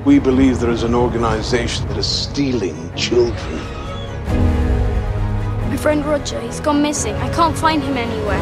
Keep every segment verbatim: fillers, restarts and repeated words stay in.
We believe there is an organization that is stealing children. My friend Roger, he's gone missing. I can't find him anywhere.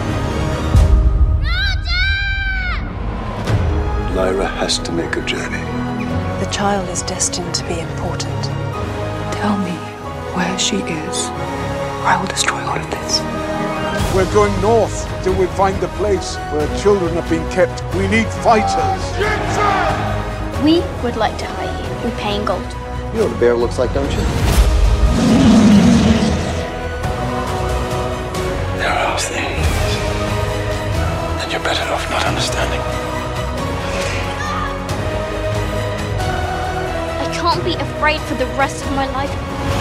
Roger! Lyra has to make a journey. The child is destined to be important. Tell me where she is, or I will destroy all of this. We're going north till we find the place where children have been kept. We need fighters. We would like to hire you. We pay in gold. You know what a bear looks like, don't you? There are things that you're better off not understanding. I can't be afraid for the rest of my life.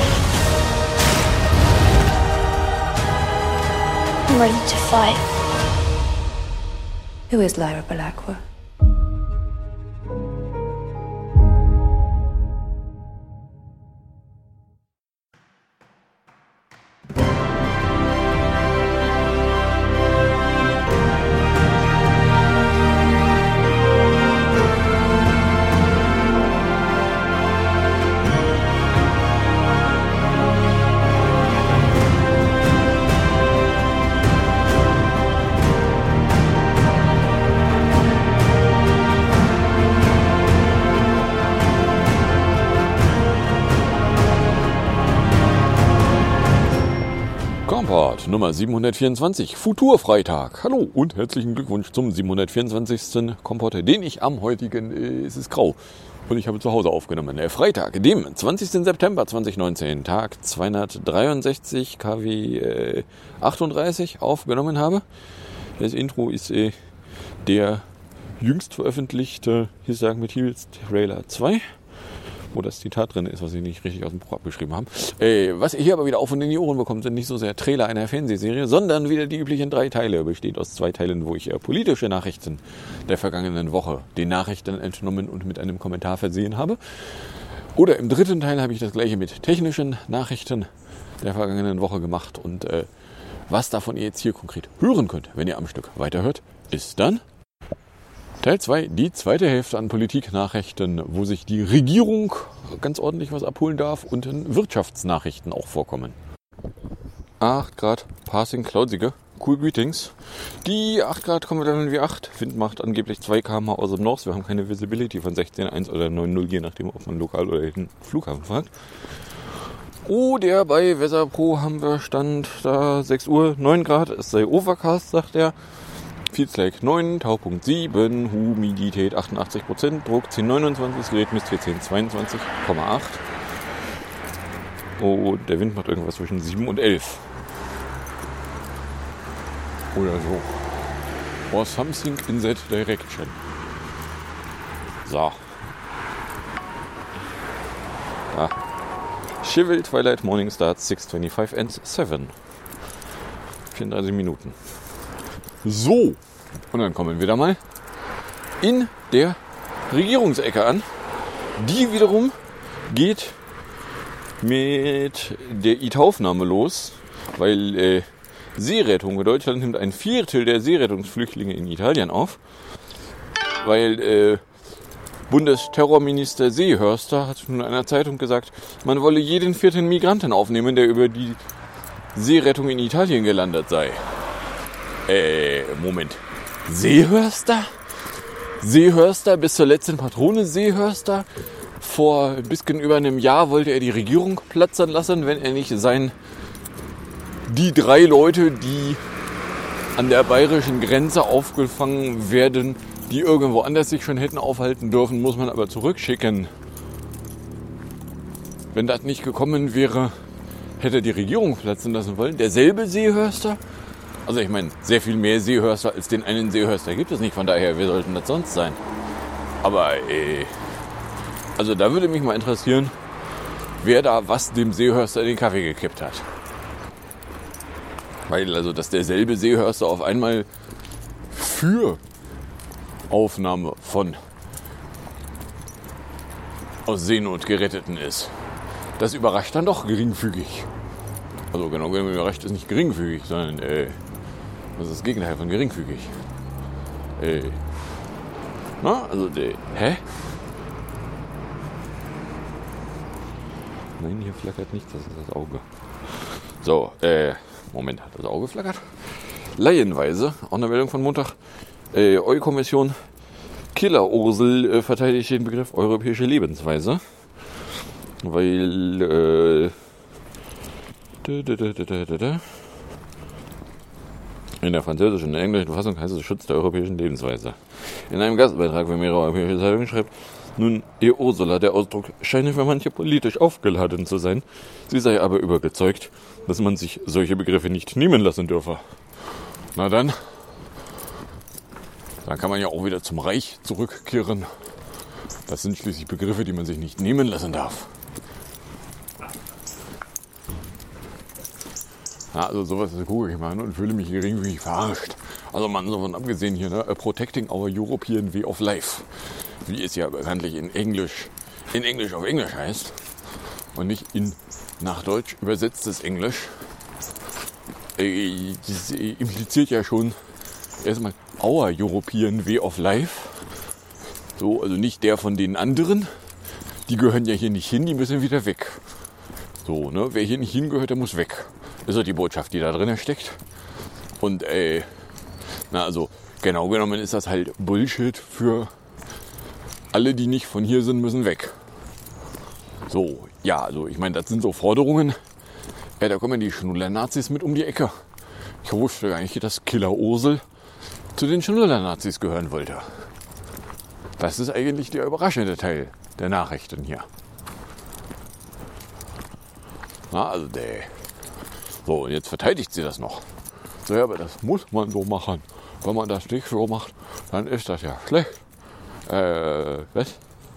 I'm ready to fight. Who is Lyra Belacqua? Nummer siebenhundertvierundzwanzig, Futur-Freitag. Hallo und herzlichen Glückwunsch zum siebenhundertvierundzwanzigsten Kompott, den ich am heutigen, äh, es ist grau, und ich habe zu Hause aufgenommen. Der Freitag, dem zwanzigsten September zweitausendneunzehn, Tag zweihundertdreiundsechzig, K W äh, achtunddreißig aufgenommen habe. Das Intro ist äh, der jüngst veröffentlichte His-Sagen mit Heels Trailer zwei. Wo das Zitat drin ist, was ich nicht richtig aus dem Buch abgeschrieben habe. Äh, was ihr hier aber wieder auf und in die Ohren bekommt, sind nicht so sehr Trailer einer Fernsehserie, sondern wieder die üblichen drei Teile. Besteht aus zwei Teilen, wo ich äh, politische Nachrichten der vergangenen Woche den Nachrichten entnommen und mit einem Kommentar versehen habe. Oder im dritten Teil habe ich das gleiche mit technischen Nachrichten der vergangenen Woche gemacht. Und äh, was davon ihr jetzt hier konkret hören könnt, wenn ihr am Stück weiterhört, ist dann Teil zwei, die zweite Hälfte an Politiknachrichten, wo sich die Regierung ganz ordentlich was abholen darf und in Wirtschaftsnachrichten auch vorkommen. acht Grad, Passing, Cloudsige, cool Greetings. Die acht Grad kommen dann wie acht. Wind macht angeblich zwei Kilometer aus dem North. Wir haben keine Visibility von sechzehn Komma eins oder neun Komma null, je nachdem, ob man lokal oder den Flughafen fragt. Oh, der bei Weatherpro haben wir Stand da sechs Uhr, neun Grad, es sei Overcast, sagt er. Feedslack neun, Taupunkt sieben, Humidität achtundachtzig Prozent, Druck zehn Komma neunundzwanzig, das Gerät misst hier zehn Komma zweiundzwanzig Komma acht. Und der Wind macht irgendwas zwischen sieben und elf. Oder so. Or something in that direction. So. Ja. Chival Twilight Morning starts six twenty-five and seven. vierunddreißig Minuten. So, und dann kommen wir da mal in der Regierungsecke an. Die wiederum geht mit der I T-Aufnahme los, weil äh, Seerettung, Deutschland nimmt ein Viertel der Seerettungsflüchtlinge in Italien auf, weil äh, Bundesterrorminister Seehörster hat in einer Zeitung gesagt, man wolle jeden vierten Migranten aufnehmen, der über die Seerettung in Italien gelandet sei. Äh, Moment. Seehörster? Seehörster bis zur letzten Patrone Seehörster? Vor ein bisschen über einem Jahr wollte er die Regierung platzen lassen, wenn er nicht sein... Die drei Leute, die an der bayerischen Grenze aufgefangen werden, die irgendwo anders sich schon hätten aufhalten dürfen, muss man aber zurückschicken. Wenn das nicht gekommen wäre, hätte er die Regierung platzen lassen wollen. Derselbe Seehörster? Also ich meine, sehr viel mehr Seehörster als den einen Seehörster gibt es nicht. Von daher, wer sollten das sonst sein? Aber, äh, also da würde mich mal interessieren, wer da was dem Seehörster in den Kaffee gekippt hat. Weil, also, dass derselbe Seehörster auf einmal für Aufnahme von aus Seenot Geretteten ist, das überrascht dann doch geringfügig. Also genau genommen überrascht ist nicht geringfügig, sondern äh, das ist das Gegenteil von geringfügig. Äh, na, also, äh, hä? Nein, hier flackert nichts, das ist das Auge. So, äh, Moment, hat das Auge flackert? Laienweise, auch eine Meldung von Montag. Äh, E U-Kommission Killer-Ursel äh, verteidigt den Begriff europäische Lebensweise. Weil, äh, da, da, da, da, da, da. In der französischen und englischen Fassung heißt es Schutz der europäischen Lebensweise. In einem Gastbeitrag für mehrere europäische Zeitungen schreibt nun E Ursula, der Ausdruck scheine für manche politisch aufgeladen zu sein. Sie sei aber überzeugt, dass man sich solche Begriffe nicht nehmen lassen dürfe. Na dann, dann kann man ja auch wieder zum Reich zurückkehren. Das sind schließlich Begriffe, die man sich nicht nehmen lassen darf. Ja, also sowas gucke ich mal an und fühle mich geringfügig verarscht. Also man, davon abgesehen hier, ne, Protecting our European Way of Life, wie es ja bekanntlich in Englisch, in Englisch auf Englisch heißt und nicht in nach Deutsch übersetztes Englisch. Äh, das impliziert ja schon erstmal our European Way of Life. So, also nicht der von den anderen. Die gehören ja hier nicht hin, die müssen wieder weg. So, ne, wer hier nicht hingehört, der muss weg. Das ist die Botschaft, die da drin steckt. Und äh, na also genau genommen ist das halt Bullshit für alle, die nicht von hier sind, müssen weg. So, ja, also ich meine, das sind so Forderungen. Ja, da kommen die Schnuller-Nazis mit um die Ecke. Ich wusste gar nicht, dass Killer-Ursel zu den Schnuller-Nazis gehören wollte. Das ist eigentlich der überraschende Teil der Nachrichten hier. Na, also der... So, und jetzt verteidigt sie das noch. So, ja, aber das muss man so machen. Wenn man das nicht so macht, dann ist das ja schlecht. Äh, was?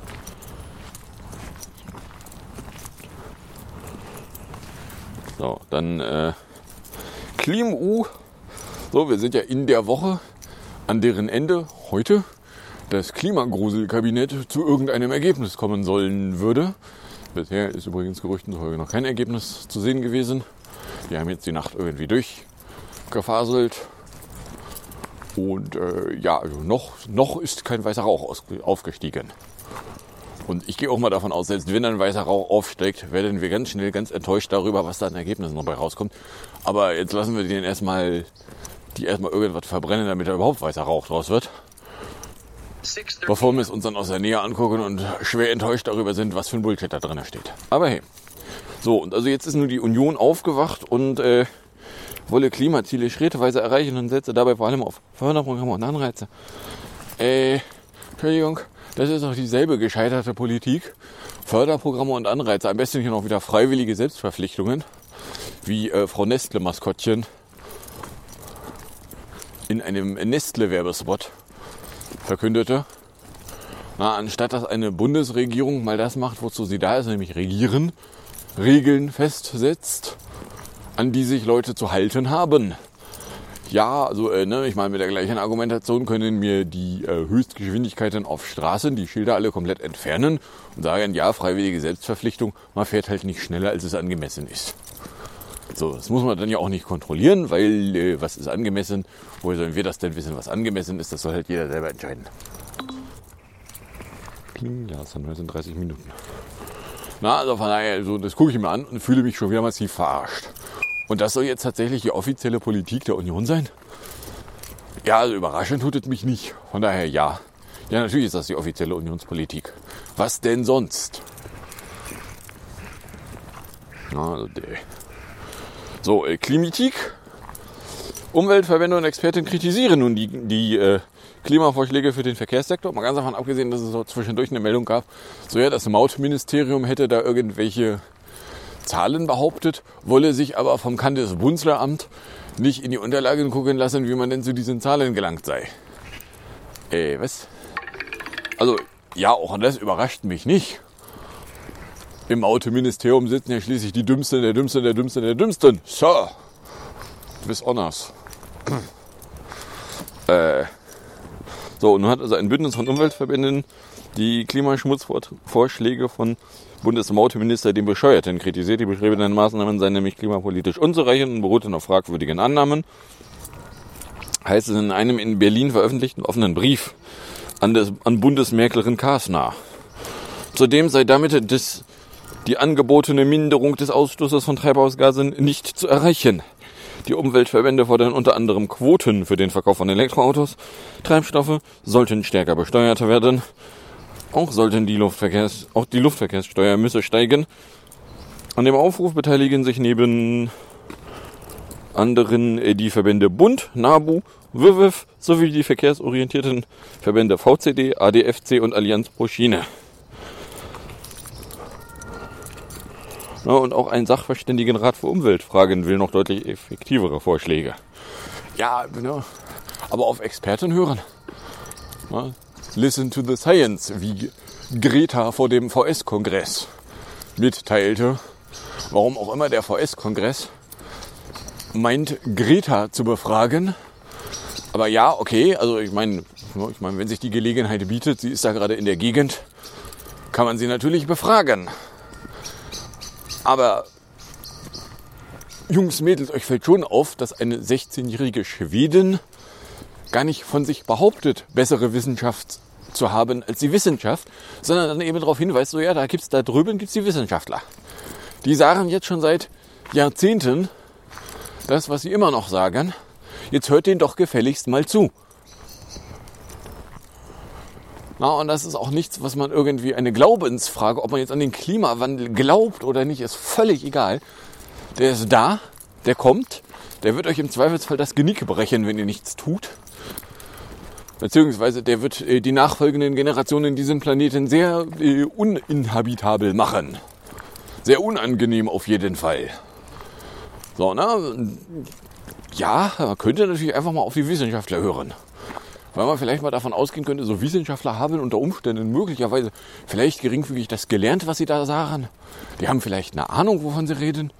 So, dann äh, KlimU. So, wir sind ja in der Woche, an deren Ende heute das Klimagruselkabinett zu irgendeinem Ergebnis kommen sollen würde. Bisher ist übrigens Gerüchten zufolge noch kein Ergebnis zu sehen gewesen. Die haben jetzt die Nacht irgendwie durchgefaselt. Und äh, ja, also noch, noch ist kein weißer Rauch aus, aufgestiegen. Und ich gehe auch mal davon aus, selbst wenn ein weißer Rauch aufsteigt, werden wir ganz schnell ganz enttäuscht darüber, was da an Ergebnissen dabei rauskommt. Aber jetzt lassen wir den erstmal, die erstmal irgendwas verbrennen, damit da überhaupt weißer Rauch draus wird. Bevor wir es uns dann aus der Nähe angucken und schwer enttäuscht darüber sind, was für ein Bullshit da drin steht. Aber hey. So, und also jetzt ist nur die Union aufgewacht und äh, wolle Klimaziele schrittweise erreichen und setze dabei vor allem auf Förderprogramme und Anreize. Äh, Entschuldigung, das ist doch dieselbe gescheiterte Politik. Förderprogramme und Anreize, am besten hier noch wieder freiwillige Selbstverpflichtungen, wie äh, Frau Nestle-Maskottchen in einem Nestle-Werbespot verkündete. Na, anstatt dass eine Bundesregierung mal das macht, wozu sie da ist, nämlich regieren, Regeln festsetzt, an die sich Leute zu halten haben. Ja, also äh, ne, ich meine, mit der gleichen Argumentation können wir die äh, Höchstgeschwindigkeiten auf Straßen, die Schilder alle komplett entfernen und sagen, ja, freiwillige Selbstverpflichtung, man fährt halt nicht schneller, als es angemessen ist. So, das muss man dann ja auch nicht kontrollieren, weil äh, was ist angemessen? Woher sollen wir das denn wissen, was angemessen ist? Das soll halt jeder selber entscheiden. Ja, es sind dreißig Minuten. Na, also von daher, also das gucke ich mir an und fühle mich schon wieder massiv verarscht. Und das soll jetzt tatsächlich die offizielle Politik der Union sein? Ja, also überraschend tut es mich nicht. Von daher ja. Ja, natürlich ist das die offizielle Unionspolitik. Was denn sonst? Na, also der. So, äh, Klimatik. Umweltverbände und Experten kritisieren nun die, die äh, Klimavorschläge für den Verkehrssektor. Mal ganz davon abgesehen, dass es so zwischendurch eine Meldung gab, so ja, das Mautministerium hätte da irgendwelche Zahlen behauptet, wolle sich aber vom Kandesbunzleramt nicht in die Unterlagen gucken lassen, wie man denn zu diesen Zahlen gelangt sei. Äh, was? Also, ja, auch das überrascht mich nicht. Im Autoministerium sitzen ja schließlich die Dümmsten, der Dümmsten, der Dümmsten, der Dümmsten. So, bis Honors. äh, so, nun hat also ein Bündnis von Umweltverbänden die Klimaschmutzvorschläge von Bundesmauteminister dem Bescheuerten kritisiert. Die beschriebenen Maßnahmen seien nämlich klimapolitisch unzureichend und beruhten auf fragwürdigen Annahmen. Heißt es in einem in Berlin veröffentlichten offenen Brief an, des, an Bundesmerklerin Kasner. Zudem sei damit des die angebotene Minderung des Ausstoßes von Treibhausgasen nicht zu erreichen. Die Umweltverbände fordern unter anderem Quoten für den Verkauf von Elektroautos. Treibstoffe sollten stärker besteuert werden. Auch sollten die Luftverkehrs, auch die Luftverkehrssteuer müsse steigen. An dem Aufruf beteiligen sich neben anderen die Verbände Bund, NABU, W W F sowie die verkehrsorientierten Verbände V C D, A D F C und Allianz pro Schiene. Ja, und auch ein Sachverständigenrat für Umweltfragen will noch deutlich effektivere Vorschläge. Ja, genau. Aber auf Experten hören. Ja, listen to the science, wie Greta vor dem V S-Kongress mitteilte. Warum auch immer der V S-Kongress meint, Greta zu befragen. Aber ja, okay, also ich meine, ich meine, wenn sich die Gelegenheit bietet, sie ist da gerade in der Gegend, kann man sie natürlich befragen. Aber Jungs, Mädels, euch fällt schon auf, dass eine sechzehnjährige Schwedin gar nicht von sich behauptet, bessere Wissenschaft zu haben als die Wissenschaft, sondern dann eben darauf hinweist, so ja, da gibt's da drüben gibt's die Wissenschaftler. Die sagen jetzt schon seit Jahrzehnten das, was sie immer noch sagen. Jetzt hört denen doch gefälligst mal zu. Na, und das ist auch nichts, was man irgendwie eine Glaubensfrage, ob man jetzt an den Klimawandel glaubt oder nicht, ist völlig egal. Der ist da, der kommt, der wird euch im Zweifelsfall das Genick brechen, wenn ihr nichts tut. Beziehungsweise der wird äh, die nachfolgenden Generationen diesen Planeten sehr äh, uninhabitabel machen. Sehr unangenehm auf jeden Fall. So, na, ja, man könnte natürlich einfach mal auf die Wissenschaftler hören. Weil man vielleicht mal davon ausgehen könnte, so Wissenschaftler haben unter Umständen möglicherweise vielleicht geringfügig das gelernt, was sie da sagen. Die haben vielleicht eine Ahnung, wovon sie reden.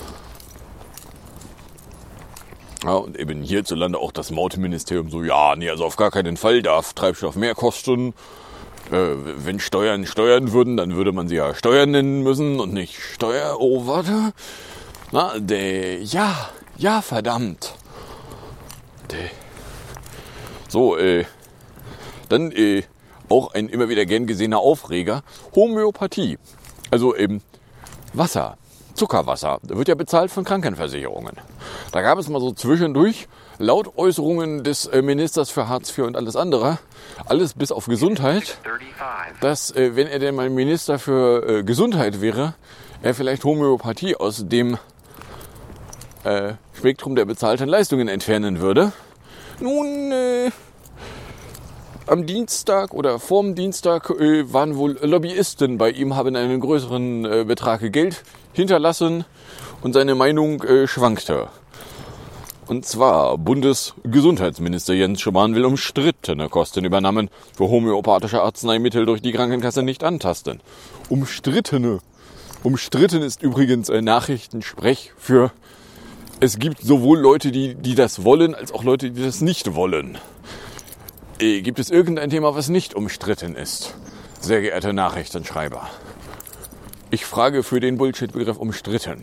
Ja, und eben hierzulande auch das Mautministerium so, ja, nee, also auf gar keinen Fall darf Treibstoff mehr kosten. Äh, wenn Steuern Steuern würden, dann würde man sie ja Steuern nennen müssen und nicht Steuer. Oh, warte. Na, der, ja, ja, verdammt. Der. So, äh, dann äh, auch ein immer wieder gern gesehener Aufreger, Homöopathie. Also eben Wasser, Zuckerwasser, wird ja bezahlt von Krankenversicherungen. Da gab es mal so zwischendurch laut Äußerungen des äh, Ministers für Hartz vier und alles andere, alles bis auf Gesundheit, dass äh, wenn er denn mal Minister für äh, Gesundheit wäre, er vielleicht Homöopathie aus dem äh, Spektrum der bezahlten Leistungen entfernen würde. Nun, äh, am Dienstag oder vorm Dienstag äh, waren wohl Lobbyisten bei ihm, haben einen größeren äh, Betrag Geld hinterlassen und seine Meinung äh, schwankte. Und zwar Bundesgesundheitsminister Jens Spahn will umstrittene Kostenübernahmen für homöopathische Arzneimittel durch die Krankenkasse nicht antasten. Umstrittene. Umstritten ist übrigens ein Nachrichtensprech für es gibt sowohl Leute, die, die das wollen, als auch Leute, die das nicht wollen. Äh, gibt es irgendein Thema, was nicht umstritten ist? Sehr geehrte Nachrichtenschreiber. Ich frage für den Bullshit-Begriff umstritten.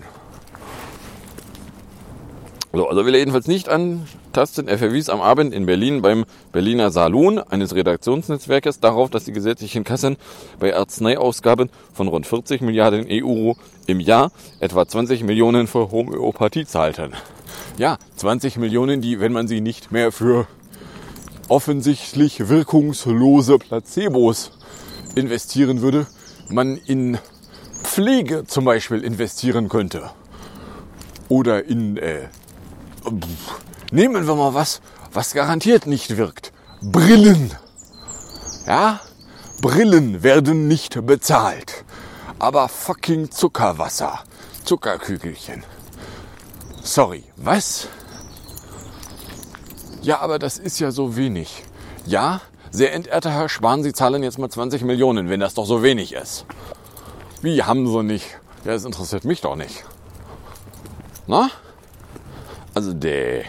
So, also will er jedenfalls nicht antasten. Er verwies am Abend in Berlin beim Berliner Salon eines Redaktionsnetzwerkes darauf, dass die gesetzlichen Kassen bei Arzneiausgaben von rund vierzig Milliarden Euro im Jahr etwa zwanzig Millionen für Homöopathie zahlten. Ja, zwanzig Millionen, die, wenn man sie nicht mehr für offensichtlich wirkungslose Placebos investieren würde, man in Pflege zum Beispiel investieren könnte. Oder in... Äh, Nehmen wir mal was, was garantiert nicht wirkt. Brillen. Ja? Brillen werden nicht bezahlt. Aber fucking Zuckerwasser. Zuckerkügelchen. Sorry, was? Ja, aber das ist ja so wenig. Ja, sehr entehrter Herr Spahn, Sie zahlen jetzt mal zwanzig Millionen, wenn das doch so wenig ist. Wie, haben Sie nicht? Ja, das interessiert mich doch nicht. Na? Also der.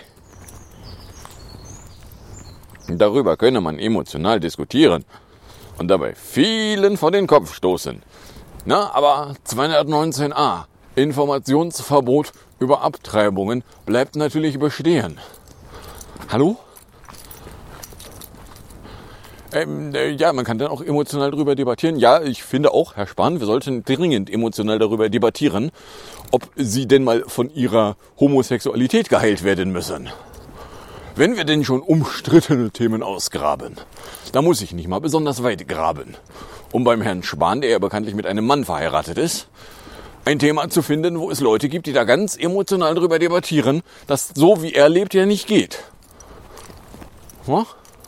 Darüber könne man emotional diskutieren und dabei vielen vor den Kopf stoßen. Na, aber zweihundertneunzehn a, Informationsverbot über Abtreibungen, bleibt natürlich bestehen. Hallo? Ähm, äh, ja, man kann dann auch emotional darüber debattieren. Ja, ich finde auch, Herr Spahn, wir sollten dringend emotional darüber debattieren, ob Sie denn mal von Ihrer Homosexualität geheilt werden müssen. Wenn wir denn schon umstrittene Themen ausgraben, da muss ich nicht mal besonders weit graben, um beim Herrn Spahn, der ja bekanntlich mit einem Mann verheiratet ist, ein Thema zu finden, wo es Leute gibt, die da ganz emotional darüber debattieren, dass so wie er lebt ja nicht geht. Hm?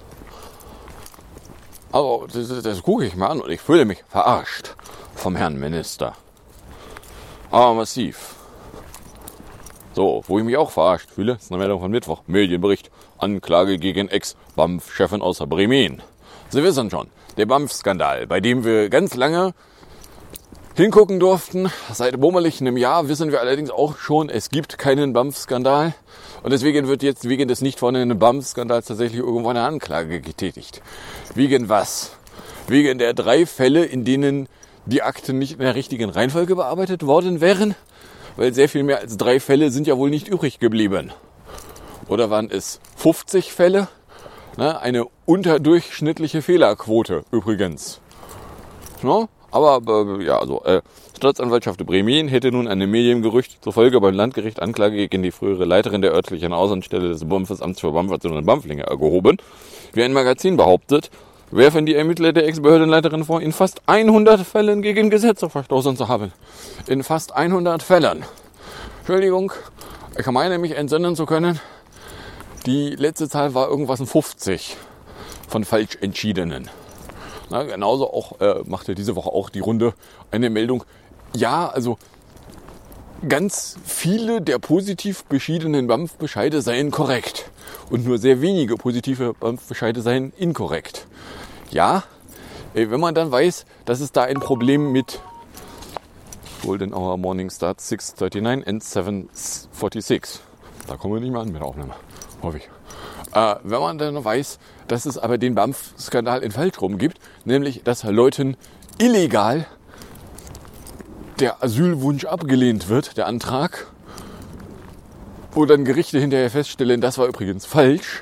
Also, das, das gucke ich mir an und ich fühle mich verarscht vom Herrn Minister. Aber massiv. So, wo ich mich auch verarscht fühle, ist eine Meldung von Mittwoch. Medienbericht. Anklage gegen Ex-B A M F-Chefin aus Bremen. Sie wissen schon, der B A M F-Skandal, bei dem wir ganz lange hingucken durften. Seit bummelig einem Jahr wissen wir allerdings auch schon, es gibt keinen B A M F-Skandal. Und deswegen wird jetzt wegen des nicht vorhandenen B A M F-Skandals tatsächlich irgendwo eine Anklage getätigt. Wegen was? Wegen der drei Fälle, in denen die Akten nicht in der richtigen Reihenfolge bearbeitet worden wären. Weil sehr viel mehr als drei Fälle sind ja wohl nicht übrig geblieben. Oder waren es fünfzig Fälle? Na, eine unterdurchschnittliche Fehlerquote übrigens. No? Aber äh, ja, also äh, Staatsanwaltschaft Bremen hätte nun einem Mediengerücht zufolge beim Landgericht Anklage gegen die frühere Leiterin der örtlichen Außenstelle des Bundesamts für Bampferzeichen und Bampflinge ergehoben. Wie ein Magazin behauptet, werfen die Ermittler der Ex-Behördenleiterin vor, in fast hundert Fällen gegen Gesetze verstoßen zu haben. In fast hundert Fällen. Entschuldigung, ich meine mich entsinnen zu können, die letzte Zahl war irgendwas in fünfzig von falsch entschiedenen. Na, genauso auch äh, machte diese Woche auch die Runde eine Meldung. Ja, also ganz viele der positiv beschiedenen B A M F-Bescheide seien korrekt und nur sehr wenige positive B A M F-Bescheide seien inkorrekt. Ja, äh, wenn man dann weiß, dass es da ein Problem mit Golden Hour Morning Start six thirty-nine and seven forty-six. Da kommen wir nicht mehr an mit der Aufnahme, hoffe ich. Äh, wenn man dann weiß, dass es aber den B A M F-Skandal in falsch rum gibt, nämlich dass Leuten illegal der Asylwunsch abgelehnt wird, der Antrag, wo dann Gerichte hinterher feststellen, das war übrigens falsch,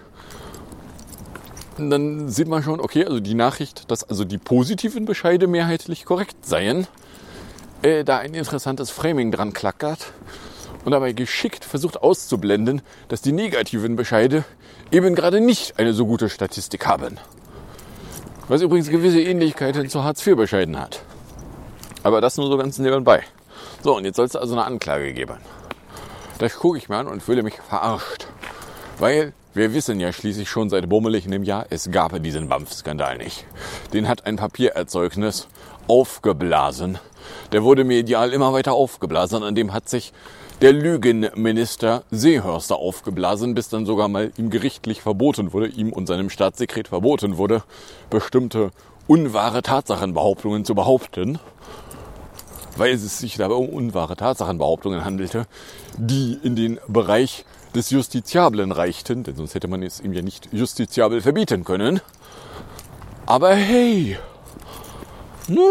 dann sieht man schon, okay, also die Nachricht, dass also die positiven Bescheide mehrheitlich korrekt seien, äh, da ein interessantes Framing dran klackert und dabei geschickt versucht auszublenden, dass die negativen Bescheide eben gerade nicht eine so gute Statistik haben. Was übrigens gewisse Ähnlichkeiten zu Hartz vier Bescheiden hat. Aber das nur so ganz nebenbei. So, und jetzt soll es also eine Anklage geben. Das gucke ich mir an und fühle mich verarscht. Weil wir wissen ja schließlich schon seit bummelig einem Jahr, es gab diesen B A M F-Skandal nicht. Den hat ein Papiererzeugnis aufgeblasen. Der wurde medial immer weiter aufgeblasen. An dem hat sich der Lügenminister Seehörster aufgeblasen, bis dann sogar mal ihm gerichtlich verboten wurde, ihm und seinem Staatssekret verboten wurde, bestimmte unwahre Tatsachenbehauptungen zu behaupten, weil es sich dabei um unwahre Tatsachenbehauptungen handelte, die in den Bereich des Justiziablen reichten, denn sonst hätte man es ihm ja nicht justiziabel verbieten können. Aber hey, ne?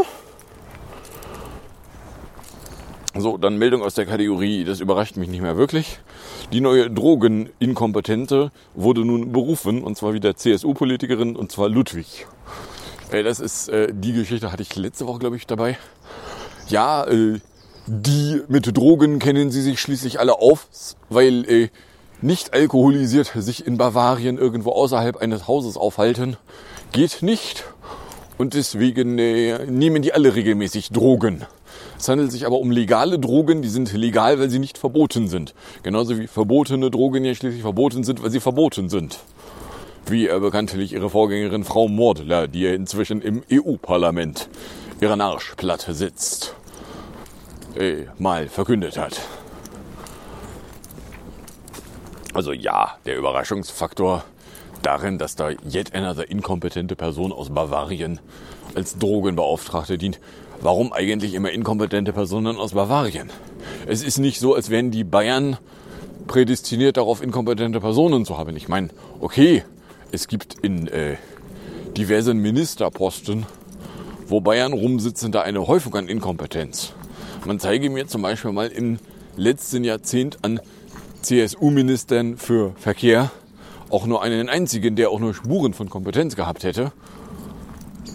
So, dann Meldung aus der Kategorie, das überrascht mich nicht mehr wirklich. Die neue Drogeninkompetente wurde nun berufen, und zwar wieder C S U-Politikerin, und zwar Ludwig. Äh, das ist äh, die Geschichte, hatte ich letzte Woche, glaube ich, dabei. Ja, äh, die mit Drogen kennen sie sich schließlich alle auf, weil äh, nicht alkoholisiert sich in Bavarien irgendwo außerhalb eines Hauses aufhalten geht nicht. Und deswegen äh, nehmen die alle regelmäßig Drogen. Es handelt sich aber um legale Drogen, die sind legal, weil sie nicht verboten sind. Genauso wie verbotene Drogen ja schließlich verboten sind, weil sie verboten sind. Wie äh, bekanntlich ihre Vorgängerin Frau Mordler, die ja inzwischen im E U-Parlament ihren Arsch platt sitzt, äh, mal verkündet hat. Also ja, der Überraschungsfaktor darin, dass da yet another inkompetente Person aus Bavarien als Drogenbeauftragte dient. Warum eigentlich immer inkompetente Personen aus Bavarien? Es ist nicht so, als wären die Bayern prädestiniert darauf, inkompetente Personen zu haben. Ich meine, okay, es gibt in äh, diversen Ministerposten, wo Bayern rumsitzen, da eine Häufung an Inkompetenz. Man zeige mir zum Beispiel mal im letzten Jahrzehnt an C S U-Ministern für Verkehr auch nur einen einzigen, der auch nur Spuren von Kompetenz gehabt hätte.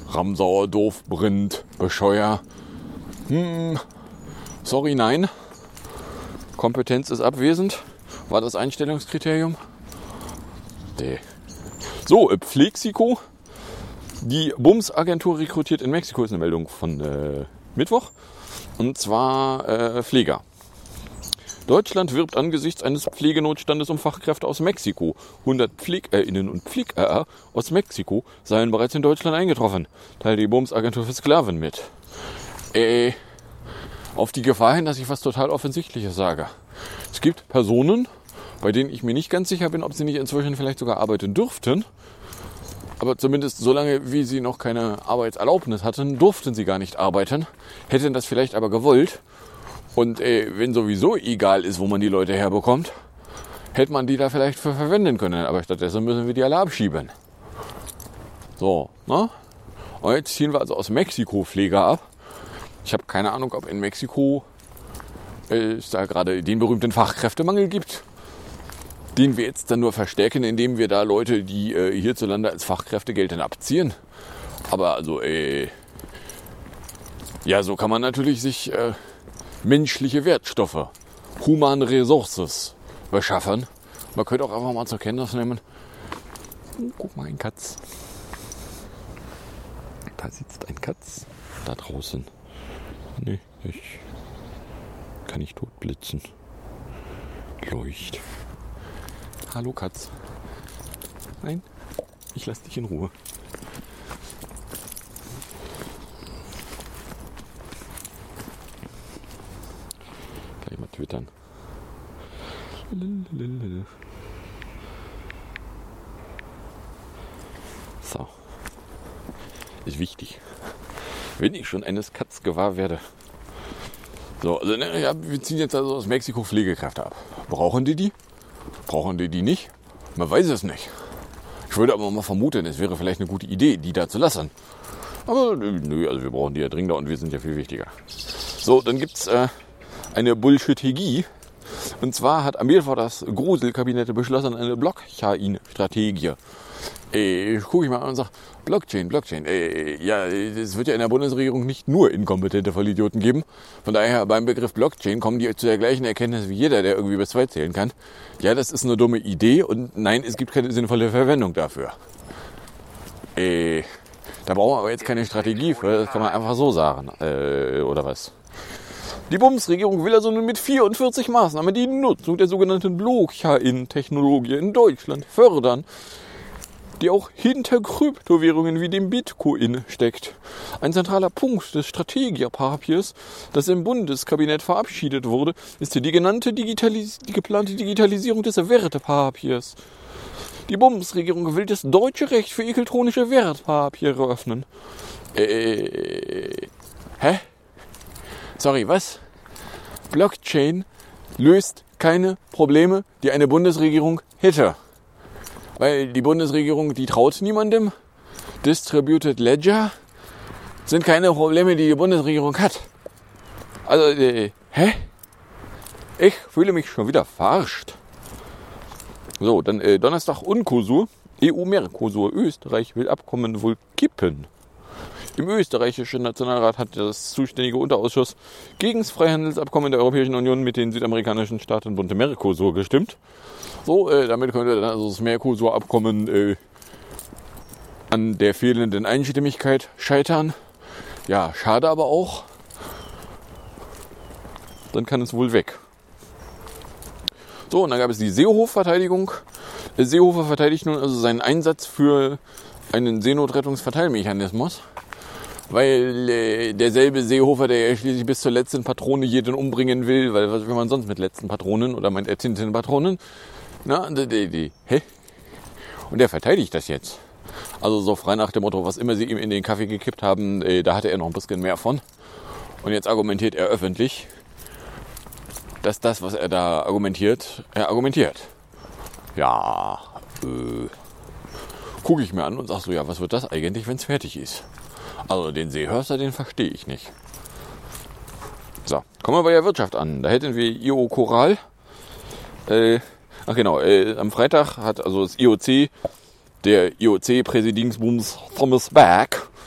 Ramsauer Dorf brennt, bescheuer. Hm, sorry, nein. Kompetenz ist abwesend. War das Einstellungskriterium? Nee. So, Pflexico. Die Bums-Agentur rekrutiert in Mexiko, ist eine Meldung von äh, Mittwoch. Und zwar äh, Pfleger. Deutschland wirbt angesichts eines Pflegenotstandes um Fachkräfte aus Mexiko. hundert PflegerInnen und Pfleger aus Mexiko seien bereits in Deutschland eingetroffen, teilt die Bums-Agentur für Sklaven mit. Äh, auf die Gefahr hin, dass ich was total Offensichtliches sage. Es gibt Personen, bei denen ich mir nicht ganz sicher bin, ob sie nicht inzwischen vielleicht sogar arbeiten dürften. Aber zumindest solange, wie sie noch keine Arbeitserlaubnis hatten, durften sie gar nicht arbeiten, hätten das vielleicht aber gewollt. Und äh, wenn sowieso egal ist, wo man die Leute herbekommt, hätte man die da vielleicht für verwenden können. Aber stattdessen müssen wir die alle abschieben. So, ne? Und jetzt ziehen wir also aus Mexiko Pfleger ab. Ich habe keine Ahnung, ob in Mexiko äh, es da gerade den berühmten Fachkräftemangel gibt, den wir jetzt dann nur verstärken, indem wir da Leute, die äh, hierzulande als Fachkräfte gelten, abziehen. Aber also, äh, ja, so kann man natürlich sich äh, menschliche Wertstoffe, humane Ressources beschaffen. Man könnte auch einfach mal zur Kenntnis nehmen. Oh, guck mal, ein Katz. Da sitzt ein Katz da draußen. Nee, ich kann nicht totblitzen. Leucht. Hallo Katz. Nein, ich lass dich in Ruhe. Gleich mal twittern. So. Ist wichtig. Wenn ich schon eines Katz gewahr werde. So, also ja, wir ziehen jetzt also aus Mexiko Pflegekräfte ab. Brauchen die die? Brauchen die die nicht? Man weiß es nicht. Ich würde aber mal vermuten, es wäre vielleicht eine gute Idee, die da zu lassen. Aber nö, also wir brauchen die ja dringender und wir sind ja viel wichtiger. So, dann gibt's äh, eine Bullshit-Hegie. Und zwar hat am Mittwoch das Gruselkabinett beschlossen, eine Blockchain-Strategie. Äh, gucke ich mal an und sage, Blockchain, Blockchain. Äh, ja, es wird ja in der Bundesregierung nicht nur inkompetente Vollidioten geben. Von daher beim Begriff Blockchain kommen die zu der gleichen Erkenntnis wie jeder, der irgendwie bis zwei zählen kann. Ja, das ist eine dumme Idee und nein, es gibt keine sinnvolle Verwendung dafür. Äh, da brauchen wir aber jetzt keine Strategie für, das kann man einfach so sagen. Äh, oder was? Die Bundesregierung will also nun mit vierundvierzig Maßnahmen die Nutzung der sogenannten Blockchain-Technologie in Deutschland fördern, die auch hinter Kryptowährungen wie dem Bitcoin steckt. Ein zentraler Punkt des Strategiepapiers, das im Bundeskabinett verabschiedet wurde, ist die genannte Digitalis- die geplante Digitalisierung des Wertepapiers. Die Bundesregierung will das deutsche Recht für elektronische Wertpapiere öffnen. Äh, hä? Sorry, was? Blockchain löst keine Probleme, die eine Bundesregierung hätte. Weil die Bundesregierung, die traut niemandem. Distributed Ledger sind keine Probleme, die die Bundesregierung hat. Also, äh, hä? Ich fühle mich schon wieder verarscht. So, dann äh, Donnerstag Uncosur. E U-Mercosur. Österreich will Abkommen wohl kippen. Im österreichischen Nationalrat hat das zuständige Unterausschuss gegen das Freihandelsabkommen der Europäischen Union mit den südamerikanischen Staatenbund Mercosur gestimmt. So, äh, damit könnte dann also das Mercosur-Abkommen äh, an der fehlenden Einstimmigkeit scheitern. Ja, schade aber auch. Dann kann es wohl weg. So, und dann gab es die Seehof-Verteidigung. Der Seehofer verteidigt nun also seinen Einsatz für einen Seenotrettungsverteilmechanismus. Weil äh, derselbe Seehofer, der ja schließlich bis zur letzten Patrone jeden umbringen will, weil was will man sonst mit letzten Patronen oder meint er Tintenpatronen? Na, die, die, die, hä? Und der verteidigt das jetzt. Also so frei nach dem Motto, was immer sie ihm in den Kaffee gekippt haben, äh, da hatte er noch ein bisschen mehr von. Und jetzt argumentiert er öffentlich, dass das, was er da argumentiert, er argumentiert. Ja, äh, gucke ich mir an und sag so, ja, was wird das eigentlich, wenn es fertig ist? Also den Seehörster, den verstehe ich nicht. So, kommen wir bei der Wirtschaft an. Da hätten wir I O Coral. Äh, ach genau, äh, am Freitag hat also das I O C, der I O C-Präsidingsbums Thomas Bach,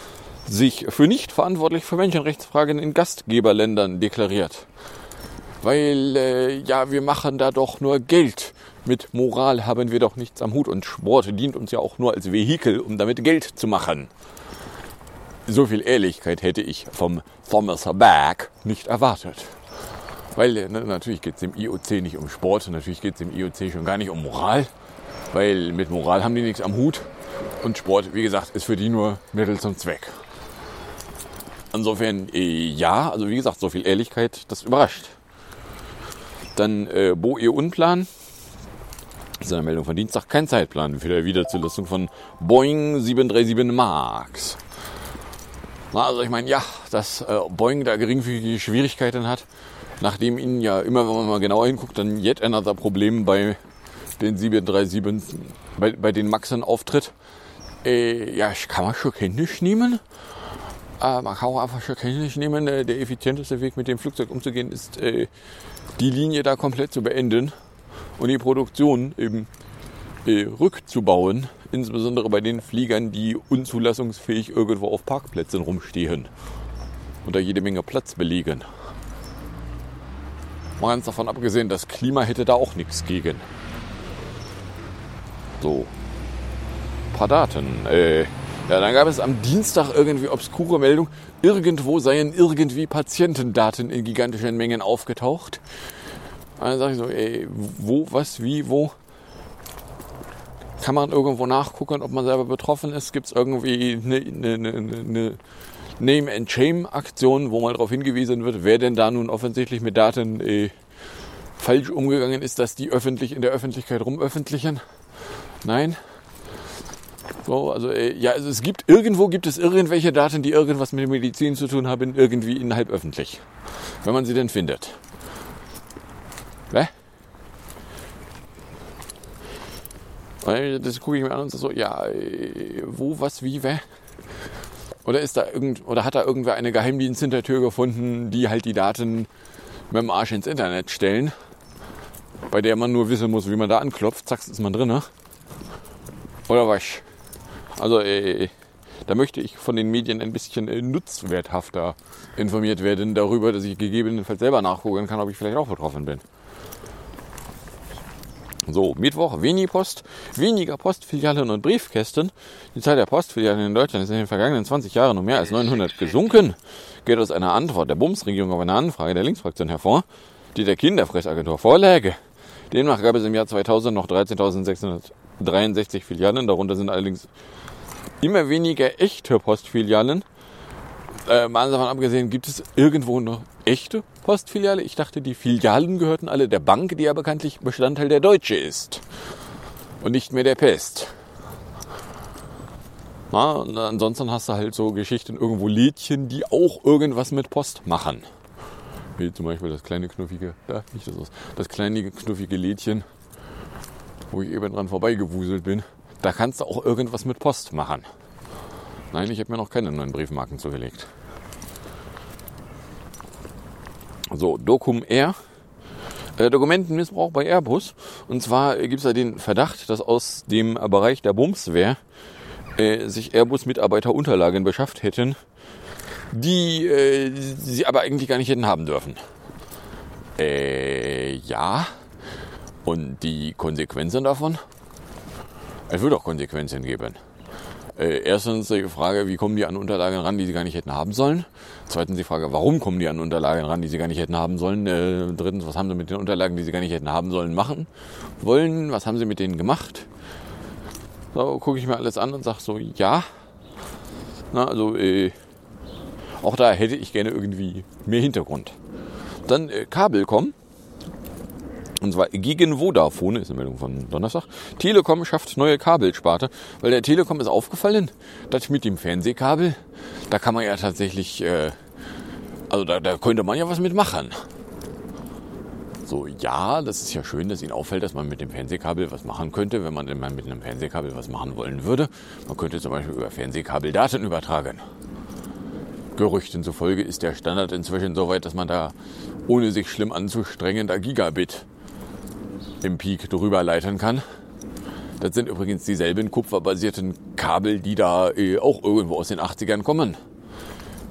sich für nicht verantwortlich für Menschenrechtsfragen in Gastgeberländern deklariert. Weil, äh, ja, wir machen da doch nur Geld. Mit Moral haben wir doch nichts am Hut und Sport dient uns ja auch nur als Vehikel, um damit Geld zu machen. So viel Ehrlichkeit hätte ich vom Thomas Bach nicht erwartet. Weil ne, natürlich geht es im I O C nicht um Sport, natürlich geht es im I O C schon gar nicht um Moral. Weil mit Moral haben die nichts am Hut. Und Sport, wie gesagt, ist für die nur Mittel zum Zweck. Insofern, äh, ja, also wie gesagt, so viel Ehrlichkeit, das überrascht. Dann äh, Bo E Unplan. Das ist eine Meldung von Dienstag. Kein Zeitplan für die Wiederzulassung von Boeing sieben drei sieben Max. Na, also ich meine, ja, dass äh, Boeing da geringfügige Schwierigkeiten hat, nachdem ihnen ja immer, wenn man mal genauer hinguckt, dann yet another Problem bei den sieben drei sieben, bei, bei den Maxen auftritt. Äh, ja, ich kann mal schon Kenntnis nehmen. Äh, man kann auch einfach schon Kenntnis nehmen. Äh, der effizienteste Weg, mit dem Flugzeug umzugehen, ist, äh, die Linie da komplett zu beenden und die Produktion eben äh, rückzubauen. Insbesondere bei den Fliegern, die unzulassungsfähig irgendwo auf Parkplätzen rumstehen und da jede Menge Platz belegen. Mal ganz davon abgesehen, das Klima hätte da auch nichts gegen. So, ein paar Daten. Äh, ja, dann gab es am Dienstag irgendwie obskure Meldung, irgendwo seien irgendwie Patientendaten in gigantischen Mengen aufgetaucht. Und dann sage ich so, ey, wo, was, wie, wo? Kann man irgendwo nachgucken, ob man selber betroffen ist? Gibt es irgendwie eine, eine, eine Name-and-Shame-Aktion, wo mal darauf hingewiesen wird, wer denn da nun offensichtlich mit Daten äh, falsch umgegangen ist, dass die öffentlich in der Öffentlichkeit rumöffentlichen? Nein. So, also äh, ja, also es gibt irgendwo gibt es irgendwelche Daten, die irgendwas mit der Medizin zu tun haben, irgendwie innerhalb öffentlich, wenn man sie denn findet. Ne? Das gucke ich mir an und so, ja, wo, was, wie, wer? Oder ist da irgend, oder hat da irgendwer eine Geheimdiensthintertür gefunden, die halt die Daten mit dem Arsch ins Internet stellen, bei der man nur wissen muss, wie man da anklopft, zack, ist man drin, ne? Oder was? Also, äh, da möchte ich von den Medien ein bisschen äh, nutzwerthafter informiert werden darüber, dass ich gegebenenfalls selber nachgucken kann, ob ich vielleicht auch betroffen bin. So, Mittwoch, wenig Post, weniger Postfilialen und Briefkästen. Die Zahl der Postfilialen in Deutschland ist in den vergangenen zwanzig Jahren um mehr als neunhundert gesunken. Geht aus einer Antwort der Bundesregierung auf eine Anfrage der Linksfraktion hervor, die der Kinderfressagentur vorläge. Demnach gab es im Jahr zweitausend noch dreizehntausendsechshundertdreiundsechzig Filialen, darunter sind allerdings immer weniger echte Postfilialen. Äh, mal davon abgesehen, gibt es irgendwo noch echte Postfiliale? Ich dachte, die Filialen gehörten alle der Bank, die ja bekanntlich Bestandteil der Deutsche ist. Und nicht mehr der Pest. Na, und ansonsten hast du halt so Geschichten, irgendwo Lädchen, die auch irgendwas mit Post machen. Wie zum Beispiel das kleine knuffige, da, nicht das, das kleine knuffige Lädchen, wo ich eben dran vorbeigewuselt bin. Da kannst du auch irgendwas mit Post machen. Nein, ich habe mir noch keine neuen Briefmarken zugelegt. So, Docum Air. Äh, Dokumentenmissbrauch bei Airbus. Und zwar gibt es da den Verdacht, dass aus dem Bereich der Bumswehr äh, sich Airbus-Mitarbeiter Unterlagen beschafft hätten, die äh, sie aber eigentlich gar nicht hätten haben dürfen. Äh, ja. Und die Konsequenzen davon? Es wird auch Konsequenzen geben. Äh, erstens die Frage, wie kommen die an Unterlagen ran, die sie gar nicht hätten haben sollen? Zweitens die Frage, warum kommen die an Unterlagen ran, die sie gar nicht hätten haben sollen? Äh, drittens, was haben sie mit den Unterlagen, die sie gar nicht hätten haben sollen, machen wollen? Was haben sie mit denen gemacht? So, gucke ich mir alles an und sage so, ja. Na, also, äh, auch da hätte ich gerne irgendwie mehr Hintergrund. Dann äh, Kabelcom. Und zwar gegen Vodafone, ist eine Meldung von Donnerstag. Telekom schafft neue Kabelsparte, weil der Telekom ist aufgefallen, dass mit dem Fernsehkabel, da kann man ja tatsächlich, äh, also da, da könnte man ja was mitmachen. So, ja, das ist ja schön, dass Ihnen auffällt, dass man mit dem Fernsehkabel was machen könnte, wenn man mit einem Fernsehkabel was machen wollen würde. Man könnte zum Beispiel über Fernsehkabel Daten übertragen. Gerüchten zufolge ist der Standard inzwischen so weit, dass man da, ohne sich schlimm anzustrengen, da Gigabit im Peak drüber leiten kann. Das sind übrigens dieselben kupferbasierten Kabel, die da äh, auch irgendwo aus den achtzigern kommen.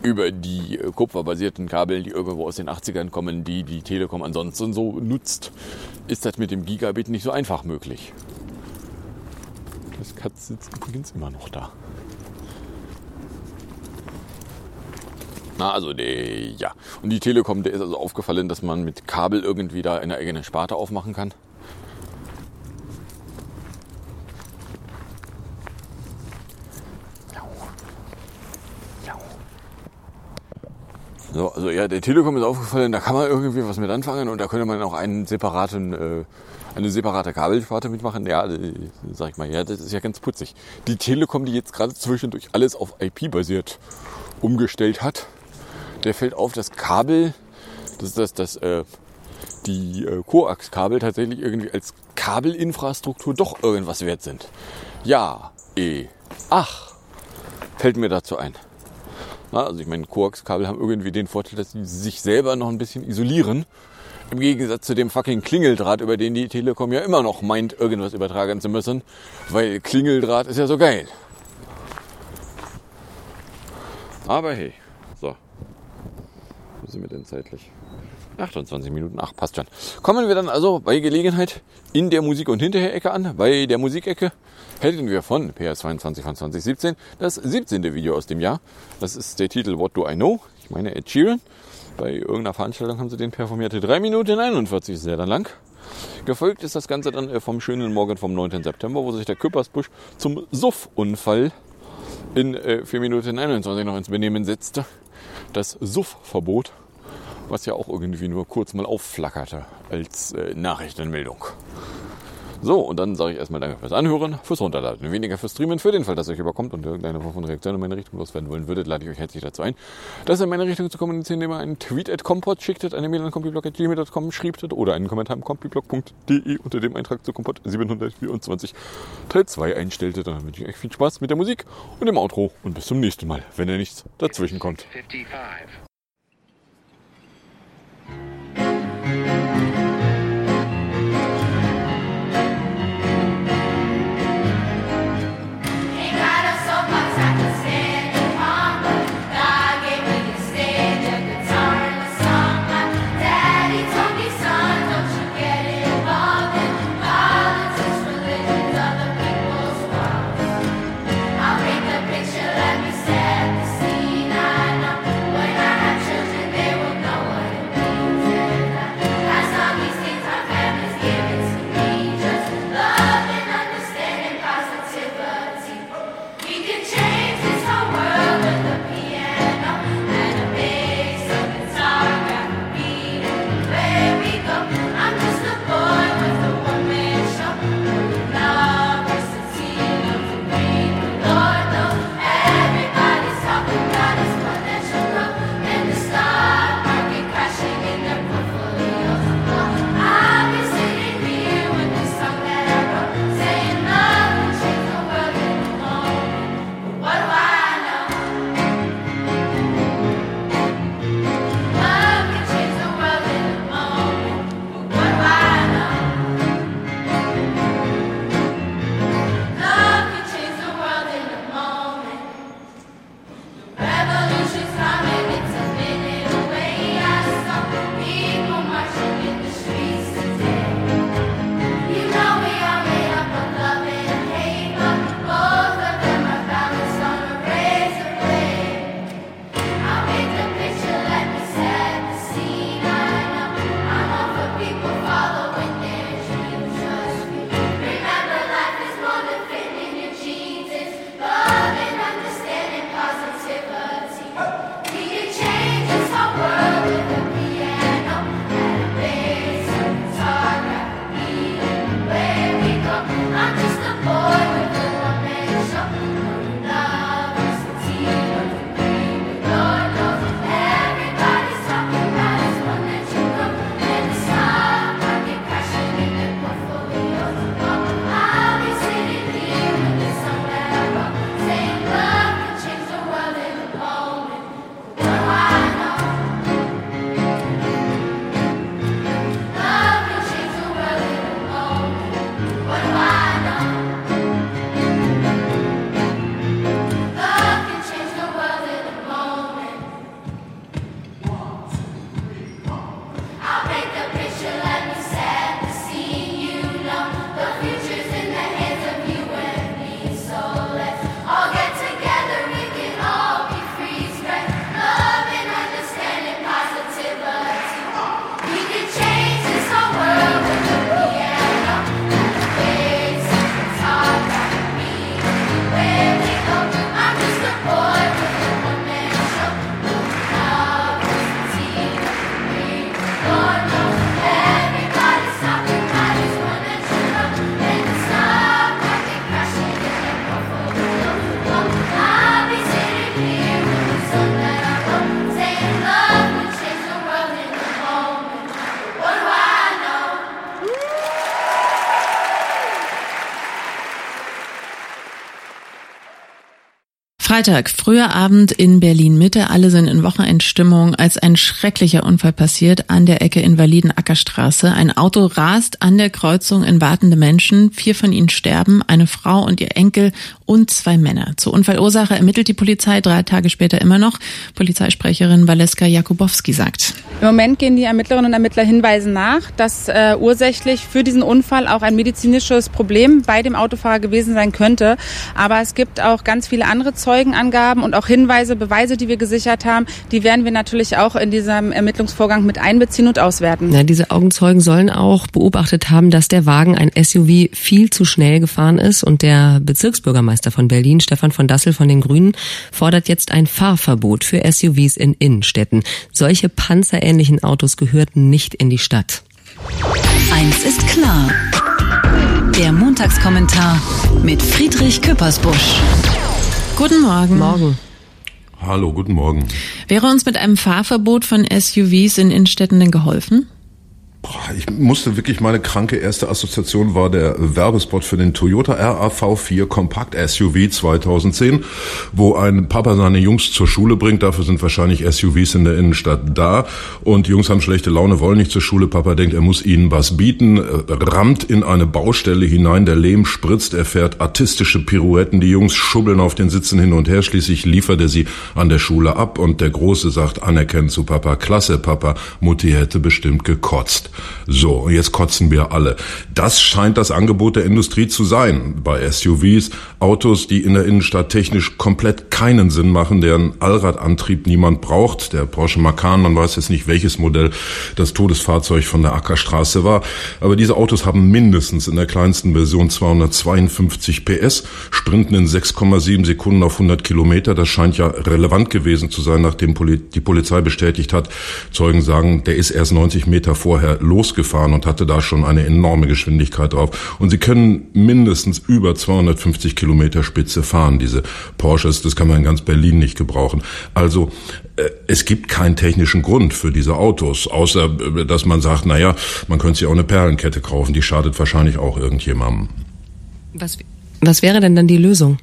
über die äh, kupferbasierten Kabel, die irgendwo aus den achtzigern kommen, die die Telekom ansonsten so nutzt, ist das mit dem Gigabit nicht so einfach möglich. Das Katz sitzt übrigens immer noch da. Na, also der, ja. Und die Telekom, der ist also aufgefallen, dass man mit Kabel irgendwie da eine eigene Sparte aufmachen kann. So, also ja, der Telekom ist aufgefallen, da kann man irgendwie was mit anfangen und da könnte man auch einen separaten, äh, eine separate Kabelsparte mitmachen. Ja, äh, sag ich mal, ja, das ist ja ganz putzig. Die Telekom, die jetzt gerade zwischendurch alles auf I P-basiert umgestellt hat, der fällt auf, das Kabel, das, das, das, äh, die äh, Koax-Kabel tatsächlich irgendwie als Kabelinfrastruktur doch irgendwas wert sind. Ja, eh, ach, fällt mir dazu ein. Na, also ich meine, Koax-Kabel haben irgendwie den Vorteil, dass sie sich selber noch ein bisschen isolieren. Im Gegensatz zu dem fucking Klingeldraht, über den die Telekom ja immer noch meint, irgendwas übertragen zu müssen. Weil Klingeldraht ist ja so geil. Aber hey, so. Wo sind wir denn zeitlich? achtundzwanzig Minuten, ach, passt schon. Kommen wir dann also bei Gelegenheit in der Musik- und Hinterher-Ecke an. Bei der Musikecke hätten wir von P R zweiundzwanzig von zwanzig siebzehn das siebzehnte Video aus dem Jahr. Das ist der Titel What Do I Know? Ich meine Ed Sheeran. Bei irgendeiner Veranstaltung haben sie den performiert. drei Minuten einundvierzig ist sehr dann lang. Gefolgt ist das Ganze dann vom schönen Morgen vom neunten September, wo sich der Küppersbusch zum Suff-Unfall in vier Minuten einundzwanzig noch ins Benehmen setzte. Das Suff-Verbot, was ja auch irgendwie nur kurz mal aufflackerte als äh, Nachrichtenmeldung. So, und dann sage ich erstmal danke fürs Anhören, fürs Runterladen, weniger fürs Streamen. Für den Fall, dass euch überkommt und irgendeine Form von Reaktion in meine Richtung loswerden wollen würdet, lade ich euch herzlich dazu ein, das in meine Richtung zu kommunizieren, indem ihr einen Tweet at compot schicktet, eine Mail an compiblog at gmail punkt com schriebtet oder einen Kommentar am compiblog punkt de unter dem Eintrag zu Kompott siebenhundertvierundzwanzig Teil zwei einstelltet. Dann wünsche ich euch viel Spaß mit der Musik und dem Outro und bis zum nächsten Mal, wenn ihr nichts dazwischen kommt. I'll paint the picture, let me set the scene. I know when I Freitag, früher Abend in Berlin-Mitte. Alle sind in Wochenendstimmung, als ein schrecklicher Unfall passiert an der Ecke Invaliden-Ackerstraße. Ein Auto rast an der Kreuzung in wartende Menschen. Vier von ihnen sterben, eine Frau und ihr Enkel und zwei Männer. Zur Unfallursache ermittelt die Polizei drei Tage später immer noch. Polizeisprecherin Valeska Jakubowski sagt: Im Moment gehen die Ermittlerinnen und Ermittler Hinweisen nach, dass äh, ursächlich für diesen Unfall auch ein medizinisches Problem bei dem Autofahrer gewesen sein könnte. Aber es gibt auch ganz viele andere Zeugenangaben und auch Hinweise, Beweise, die wir gesichert haben. Die werden wir natürlich auch in diesem Ermittlungsvorgang mit einbeziehen und auswerten. Ja, diese Augenzeugen sollen auch beobachtet haben, dass der Wagen, ein S U V, viel zu schnell gefahren ist. Und der Bezirksbürgermeister von Berlin, Stefan von Dassel von den Grünen, fordert jetzt ein Fahrverbot für S U Vs in Innenstädten. Solche panzerähnlichen Autos gehörten nicht in die Stadt. Eins ist klar. Der Montagskommentar mit Friedrich Küppersbusch. Guten Morgen. Morgen. Hallo, guten Morgen. Wäre uns mit einem Fahrverbot von S U Vs in Innenstädten denn geholfen? Ich musste wirklich, meine kranke erste Assoziation war der Werbespot für den Toyota R A V vier Kompakt S U V zweitausendzehn, wo ein Papa seine Jungs zur Schule bringt. Dafür sind wahrscheinlich S U Vs in der Innenstadt da. Und die Jungs haben schlechte Laune, wollen nicht zur Schule. Papa denkt, er muss ihnen was bieten, rammt in eine Baustelle hinein, der Lehm spritzt, er fährt artistische Pirouetten. Die Jungs schubbeln auf den Sitzen hin und her. Schließlich liefert er sie an der Schule ab. Und der Große sagt anerkennend zu Papa: Klasse, Papa, Mutti hätte bestimmt gekotzt. So, und jetzt kotzen wir alle. Das scheint das Angebot der Industrie zu sein bei S U Vs, Autos, die in der Innenstadt technisch komplett keinen Sinn machen, deren Allradantrieb niemand braucht. Der Porsche Macan, man weiß jetzt nicht, welches Modell das Todesfahrzeug von der Ackerstraße war, aber diese Autos haben mindestens in der kleinsten Version zweihundertzweiundfünfzig P S, sprinten in sechs Komma sieben Sekunden auf hundert Kilometer. Das scheint ja relevant gewesen zu sein, nachdem die Polizei bestätigt hat, Zeugen sagen, der ist erst neunzig Meter vorher losgefahren und hatte da schon eine enorme Geschwindigkeit drauf. Und sie können mindestens über zweihundertfünfzig Kilometer Spitze fahren, diese Porsches. Das kann man in ganz Berlin nicht gebrauchen. Also äh, es gibt keinen technischen Grund für diese Autos, außer äh, dass man sagt, naja, man könnte sich auch eine Perlenkette kaufen. Die schadet wahrscheinlich auch irgendjemandem. Was, was wäre denn dann die Lösung?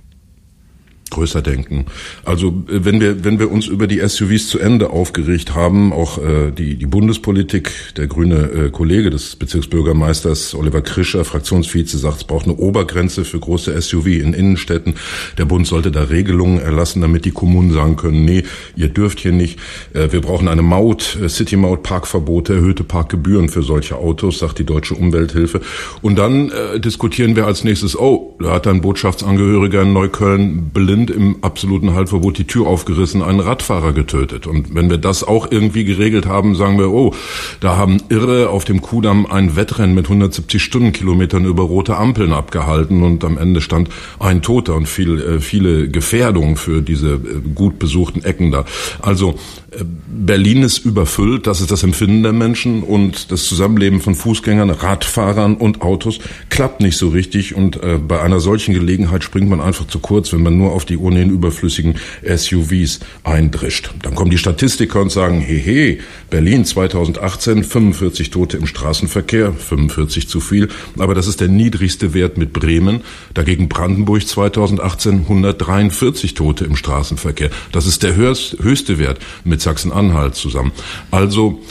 Größer denken. Also wenn wir wenn wir uns über die S U Vs zu Ende aufgeregt haben, auch äh, die die Bundespolitik, der grüne äh, Kollege des Bezirksbürgermeisters Oliver Krischer, Fraktionsvize, sagt, es braucht eine Obergrenze für große S U V in Innenstädten. Der Bund sollte da Regelungen erlassen, damit die Kommunen sagen können, nee, ihr dürft hier nicht. Äh, wir brauchen eine Maut, äh, City-Maut, Parkverbote, erhöhte Parkgebühren für solche Autos, sagt die Deutsche Umwelthilfe. Und dann äh, diskutieren wir als nächstes, oh, da hat ein Botschaftsangehöriger in Neukölln blind im absoluten Haltverbot die Tür aufgerissen, einen Radfahrer getötet. Und wenn wir das auch irgendwie geregelt haben, sagen wir, oh, da haben Irre auf dem Kudamm ein Wettrennen mit hundertsiebzig Stundenkilometern über rote Ampeln abgehalten und am Ende stand ein Toter und viel, äh, viele Gefährdungen für diese äh, gut besuchten Ecken da. Also äh, Berlin ist überfüllt, das ist das Empfinden der Menschen, und das Zusammenleben von Fußgängern, Radfahrern und Autos klappt nicht so richtig, und äh, bei einer solchen Gelegenheit springt man einfach zu kurz, wenn man nur auf die ohnehin überflüssigen S U Vs eindrischt. Dann kommen die Statistiker und sagen, hehe, Berlin zweitausendachtzehn, fünfundvierzig Tote im Straßenverkehr, fünfundvierzig zu viel, aber das ist der niedrigste Wert mit Bremen. Dagegen Brandenburg zweitausendachtzehn, hundertdreiundvierzig Tote im Straßenverkehr. Das ist der höchste Wert mit Sachsen-Anhalt zusammen. Also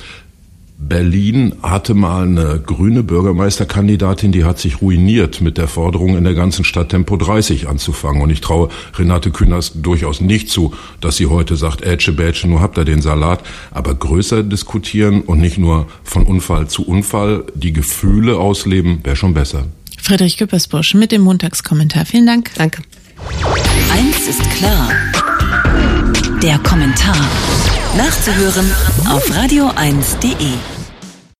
Berlin hatte mal eine grüne Bürgermeisterkandidatin, die hat sich ruiniert mit der Forderung, in der ganzen Stadt Tempo dreißig anzufangen. Und ich traue Renate Künast durchaus nicht zu, dass sie heute sagt, Ätsche, Bätsche, nur habt ihr den Salat. Aber größer diskutieren und nicht nur von Unfall zu Unfall, die Gefühle ausleben, wäre schon besser. Friedrich Küppersbusch mit dem Montagskommentar. Vielen Dank. Danke. Eins ist klar. Der Kommentar. Nachzuhören auf radio eins punkt de.